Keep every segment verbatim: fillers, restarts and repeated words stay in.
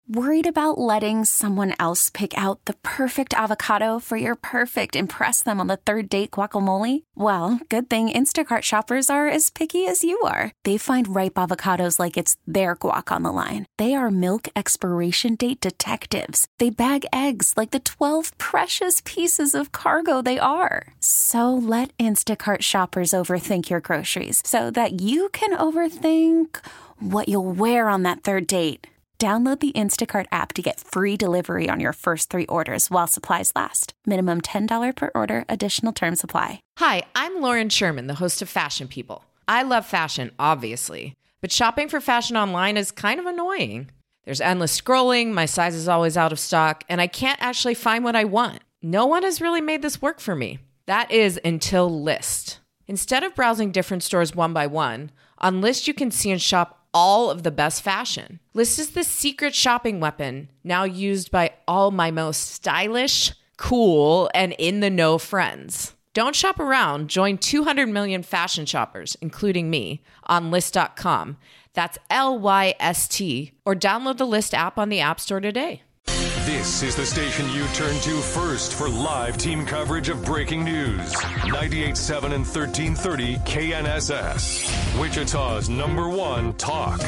Worried about letting someone else pick out the perfect avocado for your perfect impress them on the third date guacamole? Well, good thing Instacart shoppers are as picky as you are. They find ripe avocados like it's their guac on the line. They are milk expiration date detectives. They bag eggs like the twelve precious pieces of cargo they are. So let Instacart shoppers overthink your groceries so that you can overthink what you'll wear on that third date. Download the Instacart app to get free delivery on your first three orders while supplies last. Minimum ten dollars per order. Additional terms apply. Hi, I'm Lauren Sherman, the host of Fashion People. I love fashion, obviously, but shopping for fashion online is kind of annoying. There's endless scrolling, my size is always out of stock, and I can't actually find what I want. No one has really made this work for me. That is until Lyst. Instead of browsing different stores one by one, on Lyst you can see and shop all of the best fashion. Lyst is the secret shopping weapon now used by all my most stylish, cool, and in-the-know friends. Don't shop around. Join two hundred million fashion shoppers, including me, on Lyst dot com. That's L Y S T. Or download the Lyst app on the App Store today. This is the station you turn to first for live team coverage of breaking news. ninety-eight point seven and thirteen thirty K N S S. Wichita's number one talk.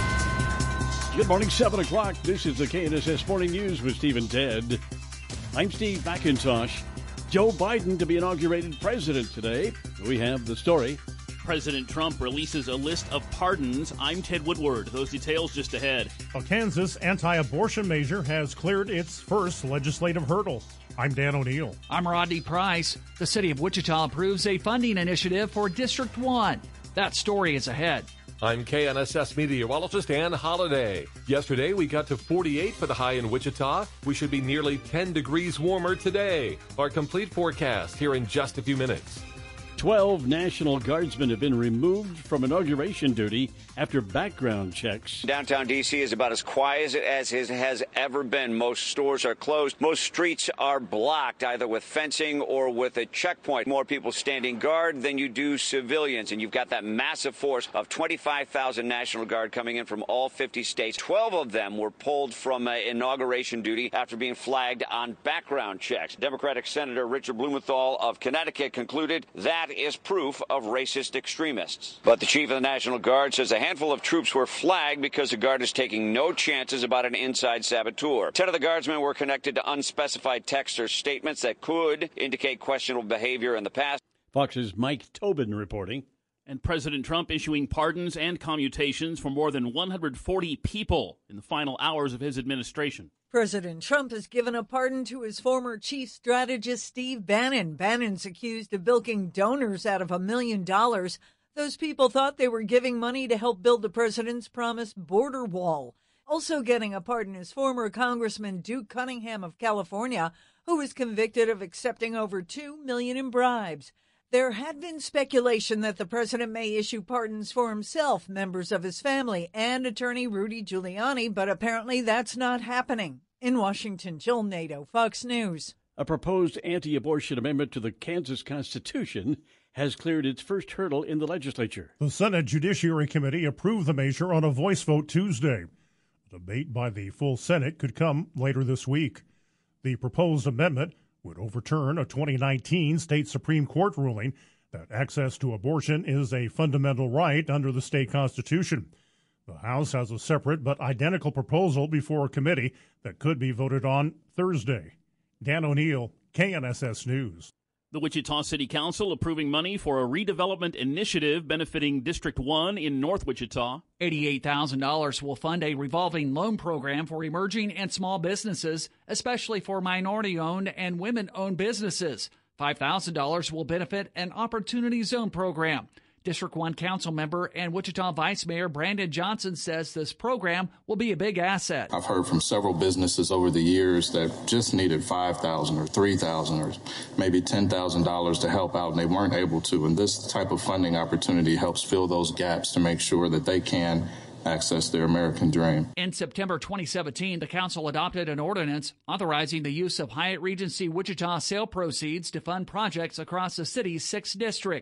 Good morning, seven o'clock. This is the K N S S Morning News with Steve and Ted. I'm Steve McIntosh. Joe Biden to be inaugurated president today. We have the story. President Trump releases a list of pardons. I'm Ted Woodward. Those details just ahead. A Kansas anti-abortion measure has cleared its first legislative hurdle. I'm Dan O'Neill. I'm Rodney Price. The city of Wichita approves a funding initiative for District one. That story is ahead. I'm K N S S meteorologist Ann Holliday. Yesterday, we got to forty-eight for the high in Wichita. We should be nearly ten degrees warmer today. Our complete forecast here in just a few minutes. Twelve National Guardsmen have been removed from inauguration duty after background checks. Downtown D C is about as quiet as it has ever been. Most stores are closed. Most streets are blocked, either with fencing or with a checkpoint. More people standing guard than you do civilians. And you've got that massive force of twenty-five thousand National Guard coming in from all fifty states. twelve of them were pulled from uh, inauguration duty after being flagged on background checks. Democratic Senator Richard Blumenthal of Connecticut concluded that is proof of racist extremists. But the chief of the National Guard says a handful of troops were flagged because the Guard is taking no chances about an inside saboteur. Ten of the Guardsmen were connected to unspecified texts or statements that could indicate questionable behavior in the past. Fox's Mike Tobin reporting. And President Trump issuing pardons and commutations for more than one hundred forty people in the final hours of his administration. President Trump has given a pardon to his former chief strategist, Steve Bannon. Bannon's accused of bilking donors out of a million dollars. Those people thought they were giving money to help build the president's promised border wall. Also getting a pardon is former Congressman Duke Cunningham of California, who was convicted of accepting over two million dollars in bribes. There had been speculation that the president may issue pardons for himself, members of his family, and attorney Rudy Giuliani, but apparently that's not happening. In Washington, Jill Nato, Fox News. A proposed anti-abortion amendment to the Kansas Constitution has cleared its first hurdle in the legislature. The Senate Judiciary Committee approved the measure on a voice vote Tuesday. A debate by the full Senate could come later this week. The proposed amendment would overturn a twenty nineteen state Supreme Court ruling that access to abortion is a fundamental right under the state constitution. The House has a separate but identical proposal before a committee that could be voted on Thursday. Dan O'Neill, K N S S News. The Wichita City Council approving money for a redevelopment initiative benefiting District one in North Wichita. eighty-eight thousand dollars will fund a revolving loan program for emerging and small businesses, especially for minority-owned and women-owned businesses. five thousand dollars will benefit an Opportunity Zone program. District one council member and Wichita Vice Mayor Brandon Johnson says this program will be a big asset. I've heard from several businesses over the years that just needed five thousand dollars or three thousand dollars or maybe ten thousand dollars to help out, and they weren't able to. And this type of funding opportunity helps fill those gaps to make sure that they can access their American dream. In September twenty seventeen, the council adopted an ordinance authorizing the use of Hyatt Regency Wichita sale proceeds to fund projects across the city's six districts.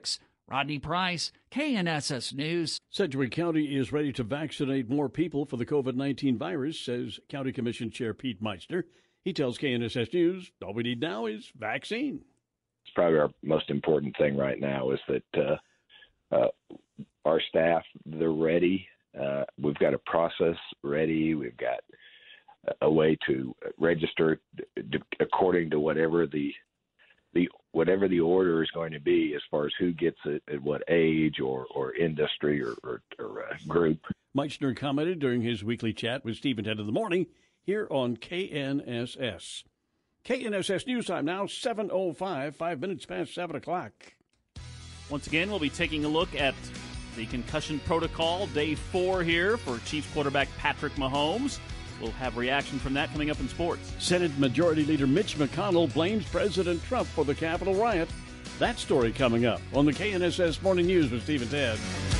Rodney Price, K N S S News. Sedgwick County is ready to vaccinate more people for the COVID nineteen virus, says County Commission Chair Pete Meitzner. He tells K N S S News, all we need now is vaccine. It's probably our most important thing right now is that uh, uh, our staff, they're ready. Uh, we've got a process ready. We've got a way to register according to whatever the the whatever the order is going to be as far as who gets it at what age or, or industry or, or, or uh, group. Meitzner commented during his weekly chat with Steve and Ted in the morning here on K N S S. K N S S News Time now, seven oh five, five minutes past seven o'clock. Once again, we'll be taking a look at the concussion protocol, day four here for Chiefs quarterback Patrick Mahomes. We'll have reaction from that coming up in sports. Senate Majority Leader Mitch McConnell blames President Trump for the Capitol riot. That story coming up on the K N S S Morning News with Steve and Ted.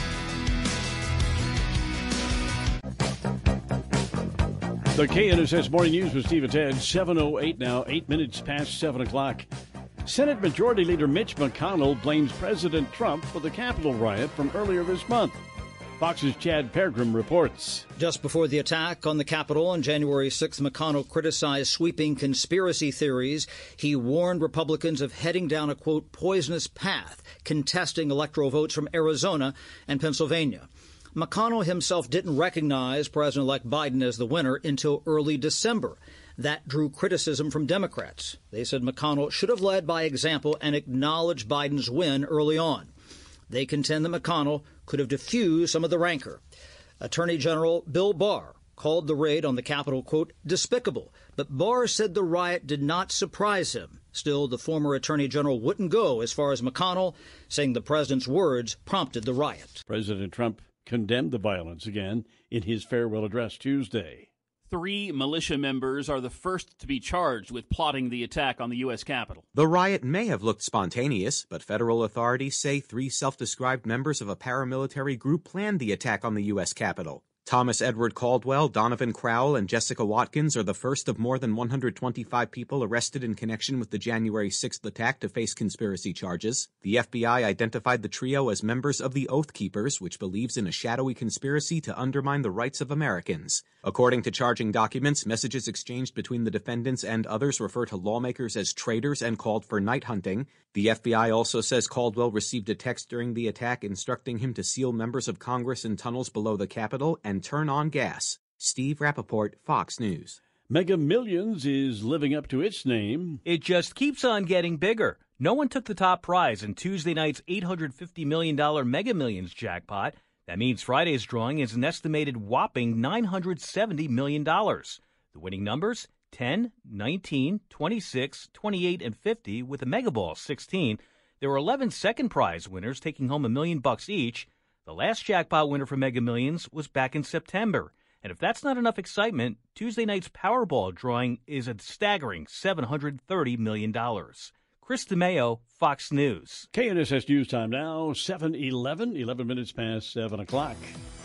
The K N S S Morning News with Steve and Ted, seven oh eight now, eight minutes past seven o'clock. Senate Majority Leader Mitch McConnell blames President Trump for the Capitol riot from earlier this month. Fox's Chad Peregrine reports. Just before the attack on the Capitol on January sixth, McConnell criticized sweeping conspiracy theories. He warned Republicans of heading down a, quote, poisonous path, contesting electoral votes from Arizona and Pennsylvania. McConnell himself didn't recognize President-elect Biden as the winner until early December. That drew criticism from Democrats. They said McConnell should have led by example and acknowledged Biden's win early on. They contend that McConnell could have diffused some of the rancor. Attorney General Bill Barr called the raid on the Capitol, quote, despicable, but Barr said the riot did not surprise him. Still, the former Attorney General wouldn't go as far as McConnell, saying the president's words prompted the riot. President Trump condemned the violence again in his farewell address Tuesday. Three militia members are the first to be charged with plotting the attack on the U S Capitol. The riot may have looked spontaneous, but federal authorities say three self-described members of a paramilitary group planned the attack on the U S Capitol. Thomas Edward Caldwell, Donovan Crowell, and Jessica Watkins are the first of more than one hundred twenty-five people arrested in connection with the January sixth attack to face conspiracy charges. The F B I identified the trio as members of the Oath Keepers, which believes in a shadowy conspiracy to undermine the rights of Americans. According to charging documents, messages exchanged between the defendants and others refer to lawmakers as traitors and called for night hunting. The F B I also says Caldwell received a text during the attack instructing him to seal members of Congress in tunnels below the Capitol and turn on gas. Steve Rappaport, Fox News. Mega Millions is living up to its name. It just keeps on getting bigger. No one took the top prize in Tuesday night's eight hundred fifty million dollars Mega Millions jackpot. That means Friday's drawing is an estimated whopping nine hundred seventy million dollars. The winning numbers, ten, nineteen, twenty-six, twenty-eight, and fifty, with the Mega Ball sixteen. There were eleven second prize winners taking home a million bucks each. The last jackpot winner for Mega Millions was back in September. And if that's not enough excitement, Tuesday night's Powerball drawing is a staggering seven hundred thirty million dollars. Chris DeMeo, Fox News. K N S S News Time now, seven eleven, eleven minutes past seven o'clock.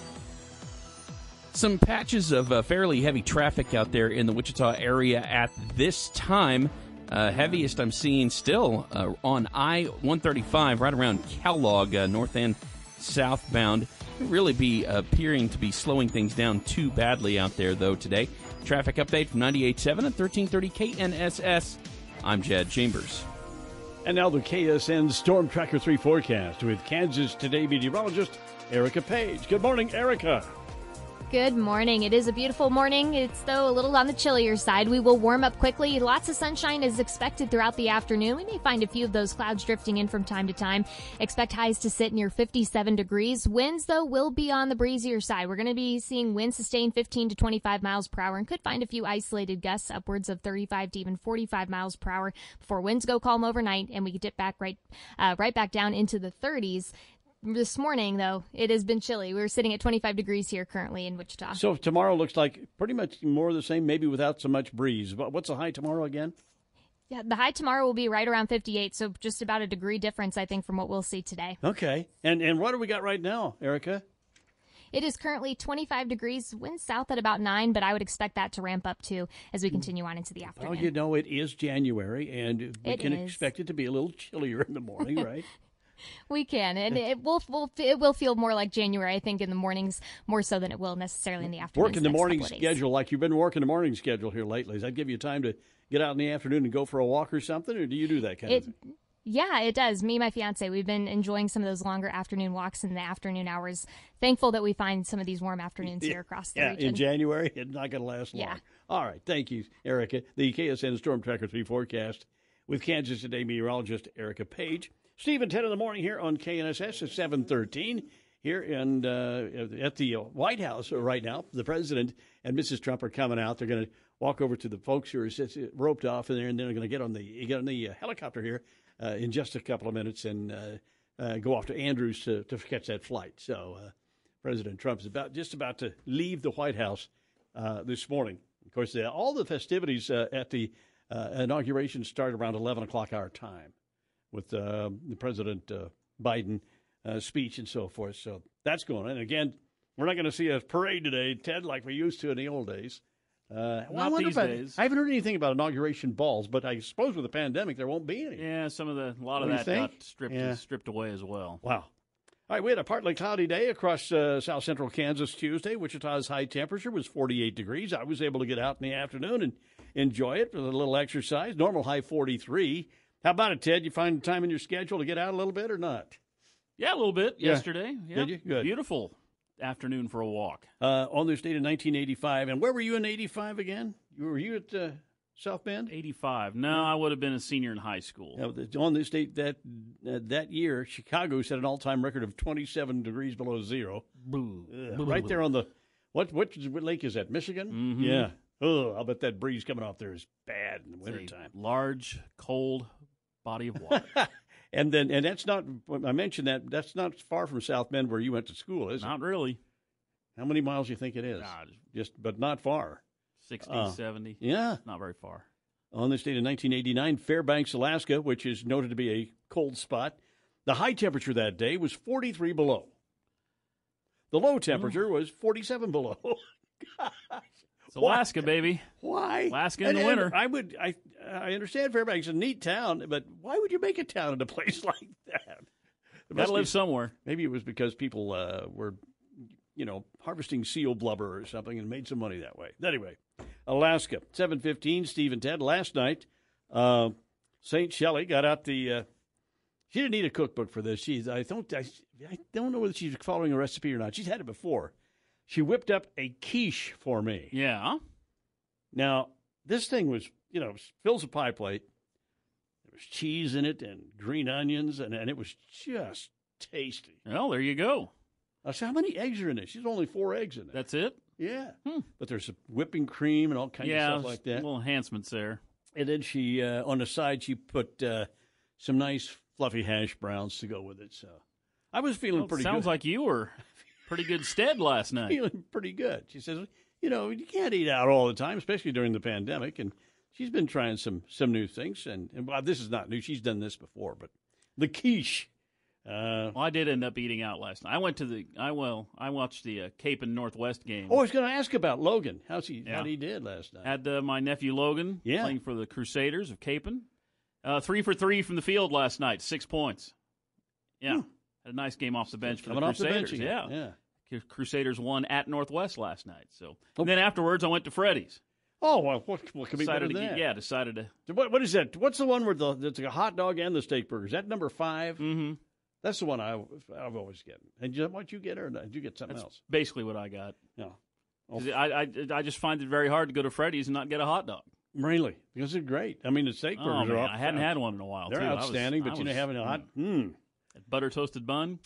Some patches of uh, fairly heavy traffic out there in the Wichita area at this time. Uh, heaviest I'm seeing still uh, on I one thirty-five right around Kellogg, uh, north and southbound. Really be appearing to be slowing things down too badly out there, though, today. Traffic update from ninety-eight point seven and thirteen thirty K N S S. I'm Jed Chambers. And now the K S N Storm Tracker three forecast with Kansas Today meteorologist Erica Page. Good morning, Erica. Good morning. It is a beautiful morning. It's, though, a little on the chillier side. We will warm up quickly. Lots of sunshine is expected throughout the afternoon. We may find a few of those clouds drifting in from time to time. Expect highs to sit near fifty-seven degrees. Winds, though, will be on the breezier side. We're going to be seeing winds sustain fifteen to twenty-five miles per hour and could find a few isolated gusts upwards of thirty-five to even forty-five miles per hour before winds go calm overnight and we can dip back right, uh, right back down into the thirties. This morning, though, it has been chilly. We're sitting at twenty-five degrees here currently in Wichita. So tomorrow looks like pretty much more of the same, maybe without so much breeze. But what's the high tomorrow again? Yeah, the high tomorrow will be right around fifty-eight, so just about a degree difference, I think, from what we'll see today. Okay. And and what do we got right now, Erica? It is currently twenty-five degrees, wind south at about nine, but I would expect that to ramp up, too, as we continue on into the afternoon. Well, you know, it is January, and we it can is. expect it to be a little chillier in the morning, right? We can, and it will, will it will feel more like January, I think, in the mornings more so than it will necessarily in the afternoons. Working the morning schedule like you've been working the morning schedule here lately. Does that give you time to get out in the afternoon and go for a walk or something, or do you do that kind it, of thing? Yeah, it does. Me and my fiance, we've been enjoying some of those longer afternoon walks in the afternoon hours. Thankful that we find some of these warm afternoons here across the yeah, region. In January, it's not going to last long. Yeah. All right, thank you, Erica. The K S N Storm Tracker three forecast with Kansas Today meteorologist Erica Page. Steve and Ted in the morning here on K N S S at seven thirteen here in, uh, at the White House right now. The president and Missus Trump are coming out. They're going to walk over to the folks who are roped off in there, and then they're going to get on the get on the helicopter here uh, in just a couple of minutes and uh, uh, go off to Andrews to, to catch that flight. So uh, President Trump's about just about to leave the White House uh, this morning. Of course, uh, all the festivities uh, at the uh, inauguration start around eleven o'clock our time, with uh, the President uh, Biden uh, speech and so forth. So that's going on. And again, we're not going to see a parade today, Ted, like we used to in the old days. Uh, well, I Not these about, days. I haven't heard anything about inauguration balls, but I suppose with the pandemic there won't be any. Yeah, some of the a lot What of do you that think? got stripped Yeah. stripped away as well. Wow. All right, we had a partly cloudy day across uh, south central Kansas Tuesday. Wichita's high temperature was forty-eight degrees. I was able to get out in the afternoon and enjoy it with a little exercise. Normal high forty-three. How about it, Ted? You find time in your schedule to get out a little bit or not? Yeah, a little bit Yeah. yesterday. Yeah. Did you? Good. Beautiful afternoon for a walk. Uh, on this date in nineteen eighty-five. And where were you in eighty-five again? Were you at uh, South Bend? eighty-five. No, I would have been a senior in high school. Yeah, on this date that uh, that year, Chicago set an all-time record of twenty-seven degrees below zero. Boo. Ugh, Boo, right boo, there boo. on the what, what what lake is that? Michigan? Mhm. Yeah. Oh, I'll bet that breeze coming off there is bad in the It's a wintertime. large, cold body of water. And then and that's not I mentioned that that's not far from South Bend where you went to school, is it? Not really. How many miles do you think it is? Nah, Just but not far. sixty, Uh, seventy. Yeah. Not very far. On this date in nineteen eighty-nine, Fairbanks, Alaska, which is noted to be a cold spot, the high temperature that day was forty-three below. The low temperature was forty-seven below. It's Alaska, baby. Why? Alaska in And- the and winter. I would. I I understand Fairbanks is a neat town, but why would you make a town in a place like that? There Gotta must live be- somewhere. Maybe it was because people uh, were, you know, harvesting seal blubber or something and made some money that way. Anyway, Alaska, seven fifteen, Steve and Ted. Last night, uh, Saint Shelley got out the, uh, she didn't need a cookbook for this. She's, I don't, I, I don't know whether she's following a recipe or not. She's had it before. She whipped up a quiche for me. Yeah. Now, this thing was, you know, fills a pie plate. There was cheese in it and green onions, and, and it was just tasty. Well, there you go. I said, how many eggs are in it? She's only four eggs in it. That's it? Yeah. But there's whipping cream and all kinds yeah, of stuff like that. Little enhancements there. And then she, uh, on the side, she put uh, some nice fluffy hash browns to go with it. So I was feeling Well, pretty sounds good. like you were pretty good stead last night. Feeling pretty good. She says, you know, you can't eat out all the time, especially during the pandemic. And she's been trying some some new things. And, and well, this is not new. She's done this before. But the quiche. Uh, Well, I did end up eating out last night. I went to the I well I watched the uh, Cape and Northwest game. oh, I was going to ask about Logan. How's he? Yeah. How he did last night? Had uh, my nephew Logan Yeah. playing for the Crusaders of Capen. Uh, three for three from the field last night, six points. Yeah, had a nice game off the bench for Coming the off the Crusaders. bench again. yeah, Yeah. Crusaders won at Northwest last night. So and then afterwards, I went to Freddy's. Oh, well, what, what could be better Decided than to that? get, yeah, decided to. What, what is that? What's the one where the it's like a hot dog and the steak burger? Is that number five? Mm-hmm. That's the one I, I've always get. And you, what you get, or did you get something That's else? basically what I got. No. 'Cause I, I I just find it very hard to go to Freddy's and not get a hot dog. Really? Because they're great. I mean, the steak Oh, burgers are man, off. I hadn't had one in a while. They're too. I was- outstanding, I but you know, was- having a hot, mm. mm, butter toasted bun.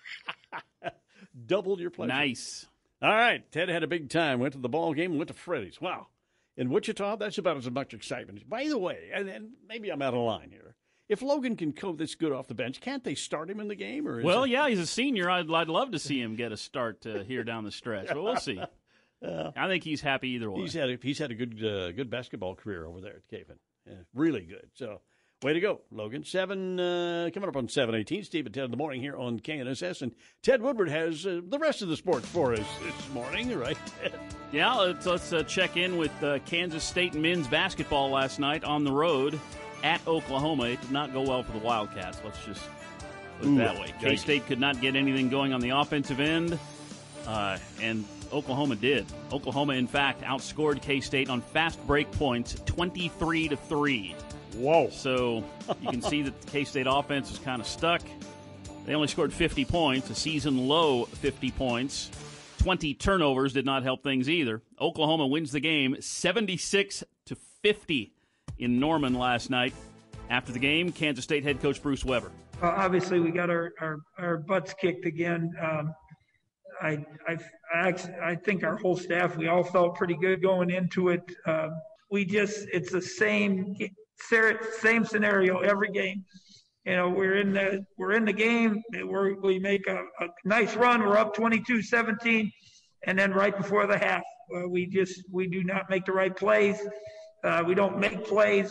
doubled your pleasure. Nice. All right, Ted had a big time. Went to the ball game and went to Freddy's. Wow. In Wichita, that's about as much excitement. By the way, and, and maybe I'm out of line here. If Logan can go this good off the bench, can't they start him in the game? Or is Well, it- yeah, he's a senior. I'd, I'd love to see him get a start uh, here down the stretch, but we'll see. Uh, I think he's happy either way. He's had a, he's had a good uh, good basketball career over there at Capen. Yeah, really good. So, way to go, Logan. Seven uh, coming up on seven eighteen. Steve and Ted in the morning here on K N S S, and Ted Woodward has uh, the rest of the sports for us this morning, right? Yeah, let's, let's uh, check in with uh, Kansas State men's basketball last night on the road at Oklahoma. It did not go well for the Wildcats. Let's just put it that way. K-State could not get anything going on the offensive end, uh, and Oklahoma did. Oklahoma, in fact, outscored K-State on fast break points twenty-three to three. Whoa. So you can see that the K-State offense is kind of stuck. They only scored fifty points, a season-low fifty points. twenty turnovers did not help things either. Oklahoma wins the game seventy-six to fifty in Norman last night. After the game, Kansas State head coach Bruce Weber. Uh, obviously, we got our, our, our butts kicked again. Um, I, I, I, I think our whole staff, we all felt pretty good going into it. Uh, we just, it's the same, same scenario every game. You know, we're in the, we're in the game. We're, we make a, a nice run. We're up twenty-two seventeen. And then right before the half, uh, we just, we do not make the right plays. Uh, we don't make plays.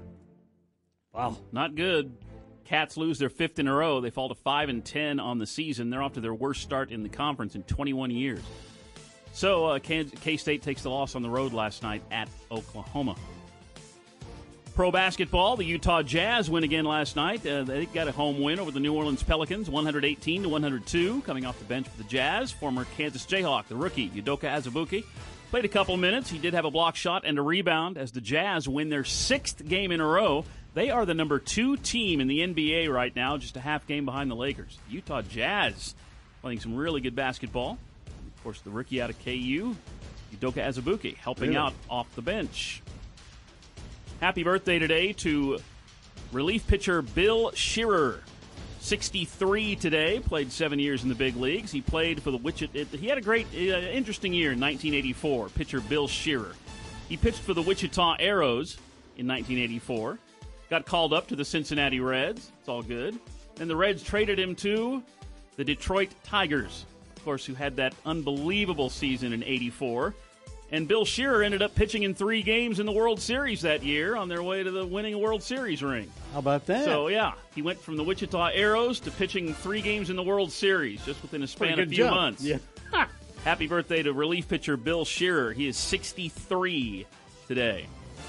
Wow, not good. Cats lose their fifth in a row. They fall to five and ten on the season. They're off to their worst start in the conference in twenty-one years. So uh, K-State takes the loss on the road last night at Oklahoma. Pro basketball, the Utah Jazz win again last night. Uh, they got a home win over the New Orleans Pelicans, one eighteen to one oh two. Coming off the bench for the Jazz, former Kansas Jayhawk, the rookie Udoka Azubuike, played a couple minutes. He did have a block shot and a rebound as the Jazz win their sixth game in a row. They are the number two team in the N B A right now, just a half game behind the Lakers. Utah Jazz playing some really good basketball. And of course, the rookie out of K U, Udoka Azubuike, helping really? out off the bench. Happy birthday today to relief pitcher Bill Shearer. sixty-three today, played seven years in the big leagues. He played for the Wichita. He had a great, uh, interesting year in nineteen eighty-four, pitcher Bill Shearer. He pitched for the Wichita Arrows in nineteen eighty-four. Got called up to the Cincinnati Reds. It's all good. Then the Reds traded him to the Detroit Tigers, of course, who had that unbelievable season in eighty-four. And Bill Shearer ended up pitching in three games in the World Series that year on their way to the winning a World Series ring. How about that? So, yeah, he went from the Wichita Arrows to pitching three games in the World Series just within a span of a few jump. months. Yeah. Happy birthday to relief pitcher Bill Shearer. He is sixty-three today.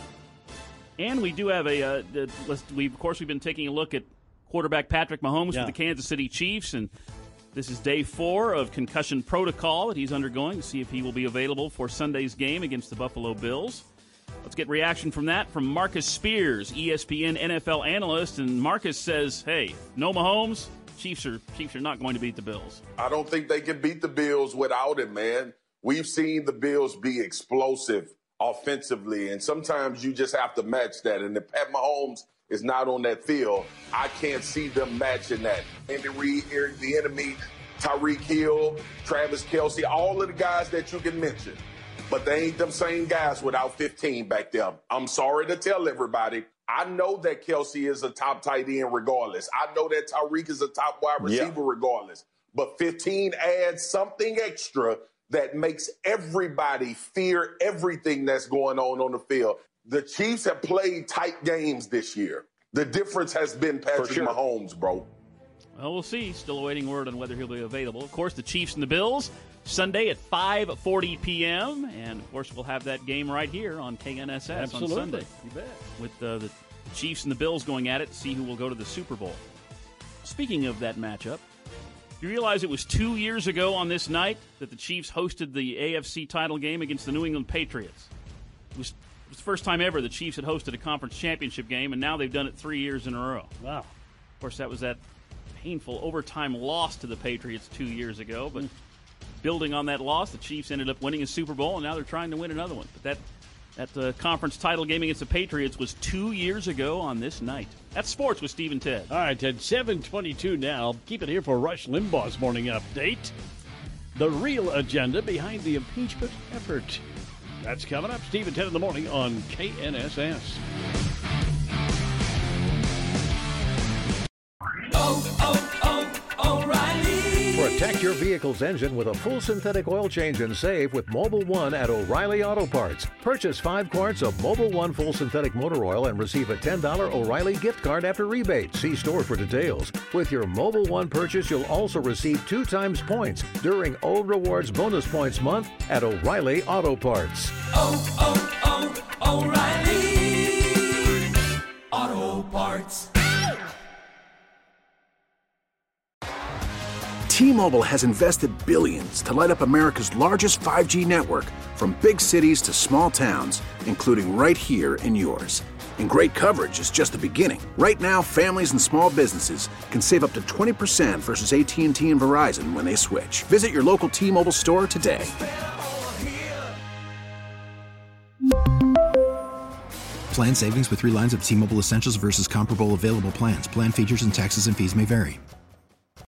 And we do have a, uh, let's, we of course, we've been taking a look at quarterback Patrick Mahomes yeah. for the Kansas City Chiefs, and this is day four of concussion protocol that he's undergoing to see if he will be available for Sunday's game against the Buffalo Bills. Let's get reaction from that from Marcus Spears, E S P N N F L analyst, and Marcus says, hey, no Mahomes, Chiefs are, Chiefs are not going to beat the Bills. I don't think they can beat the Bills without him, man. We've seen the Bills be explosive offensively, and sometimes you just have to match that. And if Pat Mahomes is not on that field, I can't see them matching that. Andy Reid, Eric Bieniemy, Tyreek Hill, Travis Kelce, all of the guys that you can mention. But they ain't them same guys without fifteen back there. I'm sorry to tell everybody. I know that Kelce is a top tight end regardless. I know that Tyreek is a top wide receiver yeah. regardless. But fifteen adds something extra that makes everybody fear everything that's going on on the field. The Chiefs have played tight games this year. The difference has been Patrick sure. Mahomes, bro. Well, we'll see. Still awaiting word on whether he'll be available. Of course, the Chiefs and the Bills, Sunday at five forty p.m. And, of course, we'll have that game right here on K N S S Absolutely. on Sunday. You bet. With uh, the Chiefs and the Bills going at it to see who will go to the Super Bowl. Speaking of that matchup, you realize it was two years ago on this night that the Chiefs hosted the A F C title game against the New England Patriots. It was, it was the first time ever the Chiefs had hosted a conference championship game, and now they've done it three years in a row. Wow. Of course, that was that painful overtime loss to the Patriots two years ago, but mm. building on that loss, the Chiefs ended up winning a Super Bowl, and now they're trying to win another one. But that That uh, conference title game against the Patriots was two years ago on this night. That's sports with Steve and Ted. All right, Ted, seven twenty-two now. Keep it here for Rush Limbaugh's morning update. The real agenda behind the impeachment effort. That's coming up. Steve and Ted in the morning on K N S S. Oh, oh, oh, O'Reilly. Protect your vehicle's engine with a full synthetic oil change and save with Mobil one at O'Reilly Auto Parts. Purchase five quarts of Mobil one full synthetic motor oil and receive a ten dollars O'Reilly gift card after rebate. See store for details. With your Mobil one purchase, you'll also receive two times points during O Rewards Bonus Points Month at O'Reilly Auto Parts. Oh, oh, oh, O'Reilly Auto Parts. T-Mobile has invested billions to light up America's largest five G network, from big cities to small towns, including right here in yours. And great coverage is just the beginning. Right now, families and small businesses can save up to twenty percent versus A T and T and Verizon when they switch. Visit your local T-Mobile store today. Plan savings with three lines of T-Mobile Essentials versus comparable available plans. Plan features and taxes and fees may vary.